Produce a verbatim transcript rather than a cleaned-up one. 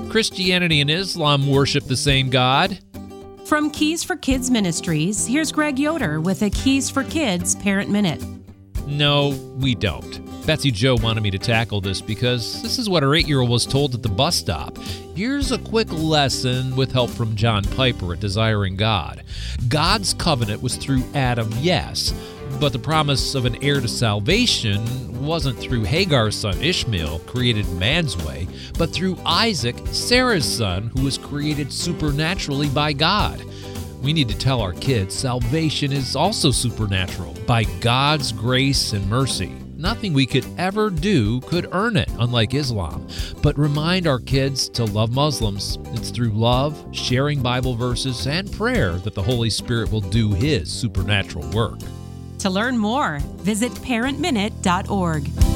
Christianity and Islam worship the same God. From Keys for Kids Ministries, here's Greg Yoder with a Keys for Kids Parent Minute. No, we don't. Betsy Joe wanted me to tackle this because this is what her eight-year-old was told at the bus stop. Here's a quick lesson with help from John Piper at Desiring God. God's covenant was through Adam, yes, but the promise of an heir to salvation wasn't through Hagar's son Ishmael, created man's way, but through Isaac, Sarah's son, who was created supernaturally by God. We need to tell our kids salvation is also supernatural, by God's grace and mercy. Nothing we could ever do could earn it, unlike Islam. But remind our kids to love Muslims. It's through love, sharing Bible verses, and prayer that the Holy Spirit will do His supernatural work. To learn more, visit parent minute dot org.